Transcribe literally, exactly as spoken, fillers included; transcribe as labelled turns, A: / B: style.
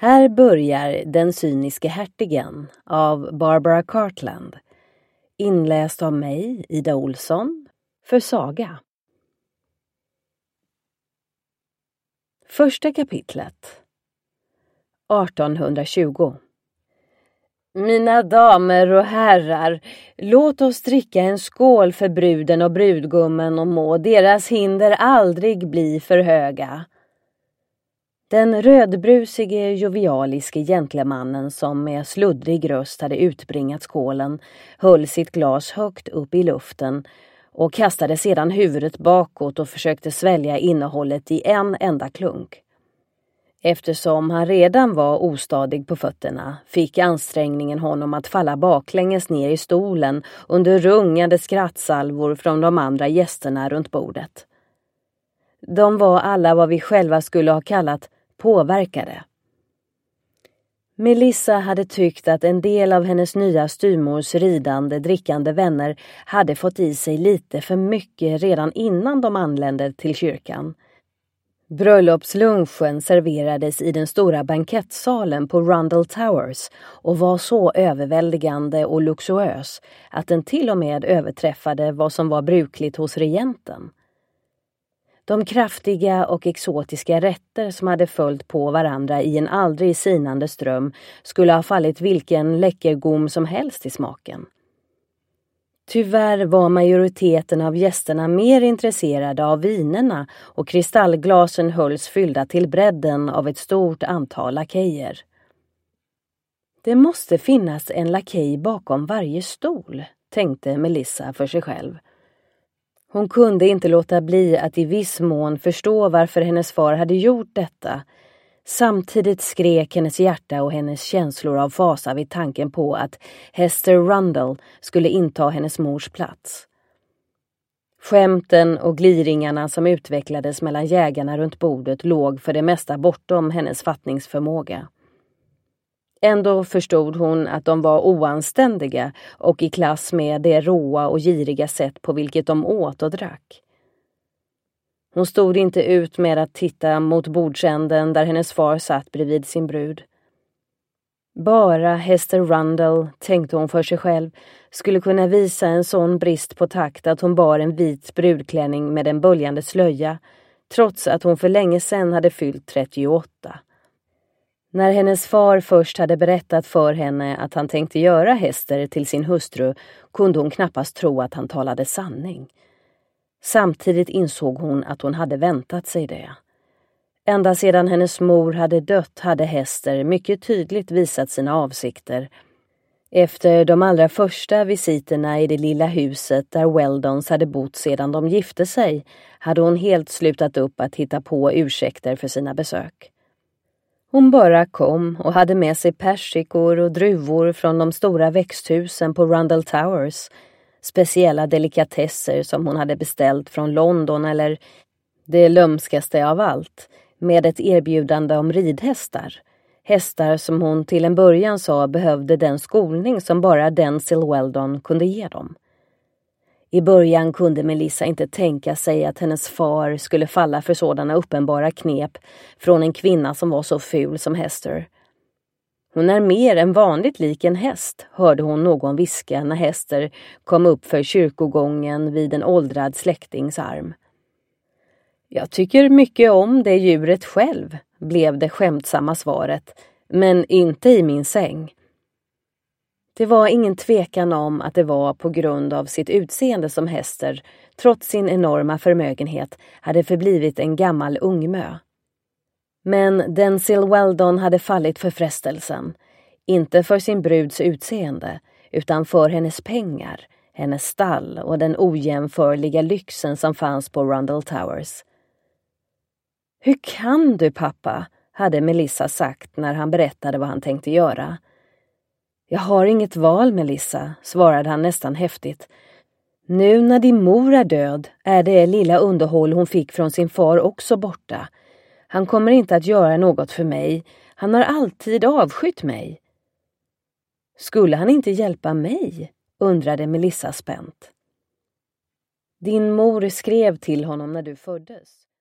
A: Här börjar Den cyniske hertigen av Barbara Cartland. Inläst av mig, Ida Olsson, för Saga. Första kapitlet. artonhundratjugo. Mina damer och herrar, låt oss dricka en skål för bruden och brudgummen och må deras hinder aldrig bli för höga. Den rödbrusige, jovialiske gentlemannen som med sluddrig röst hade utbringat skålen höll sitt glas högt upp i luften och kastade sedan huvudet bakåt och försökte svälja innehållet i en enda klunk. Eftersom han redan var ostadig på fötterna fick ansträngningen honom att falla baklänges ner i stolen under rungande skrattsalvor från de andra gästerna runt bordet. De var alla vad vi själva skulle ha kallat påverkade. Melissa hade tyckt att en del av hennes nya styrmors ridande, drickande vänner hade fått i sig lite för mycket redan innan de anlände till kyrkan. Bröllopslunchen serverades i den stora bankettsalen på Rundle Towers och var så överväldigande och luxuös att den till och med överträffade vad som var brukligt hos regenten. De kraftiga och exotiska rätter som hade följt på varandra i en aldrig sinande ström skulle ha fallit vilken läckergom som helst i smaken. Tyvärr var majoriteten av gästerna mer intresserade av vinerna och kristallglasen hölls fyllda till bredden av ett stort antal lakejer. Det måste finnas en lakej bakom varje stol, tänkte Melissa för sig själv. Hon kunde inte låta bli att i viss mån förstå varför hennes far hade gjort detta. Samtidigt skrek hennes hjärta och hennes känslor av fasa vid tanken på att Hester Rundle skulle inta hennes mors plats. Skämten och gliringarna som utvecklades mellan jägarna runt bordet låg för det mesta bortom hennes fattningsförmåga. Ändå förstod hon att de var oanständiga och i klass med det råa och giriga sätt på vilket de åt och drack. Hon stod inte ut med att titta mot bordsänden där hennes far satt bredvid sin brud. Bara Hester Rundle, tänkte hon för sig själv, skulle kunna visa en sån brist på takt att hon bar en vit brudklänning med en böljande slöja, trots att hon för länge sedan hade fyllt trettioåtta. När hennes far först hade berättat för henne att han tänkte göra Hester till sin hustru kunde hon knappast tro att han talade sanning. Samtidigt insåg hon att hon hade väntat sig det. Ända sedan hennes mor hade dött hade Hester mycket tydligt visat sina avsikter. Efter de allra första visiterna i det lilla huset där Weldons hade bott sedan de gifte sig hade hon helt slutat upp att hitta på ursäkter för sina besök. Hon bara kom och hade med sig persikor och druvor från de stora växthusen på Rundle Towers, speciella delikatesser som hon hade beställt från London eller, det lömskaste av allt, med ett erbjudande om ridhästar. Hästar som hon till en början sa behövde den skolning som bara Denzil Weldon kunde ge dem. I början kunde Melissa inte tänka sig att hennes far skulle falla för sådana uppenbara knep från en kvinna som var så ful som Hester. Hon är mer än vanligt lik en häst, hörde hon någon viska när Hester kom upp för kyrkogången vid en åldrad släktings arm. Jag tycker mycket om det djuret själv, blev det skämtsamma svaret, men inte i min säng. Det var ingen tvekan om att det var på grund av sitt utseende som Hester, trots sin enorma förmögenhet, hade förblivit en gammal ungmö. Men Denzil Weldon hade fallit för frestelsen, inte för sin bruds utseende, utan för hennes pengar, hennes stall och den ojämförliga lyxen som fanns på Rundle Towers. Hur kan du, pappa? Hade Melissa sagt när han berättade vad han tänkte göra. Jag har inget val, Melissa, svarade han nästan häftigt. Nu när din mor är död är det lilla underhåll hon fick från sin far också borta. Han kommer inte att göra något för mig. Han har alltid avskytt mig. Skulle han inte hjälpa mig? Undrade Melissa spänt. Din mor skrev till honom när du föddes.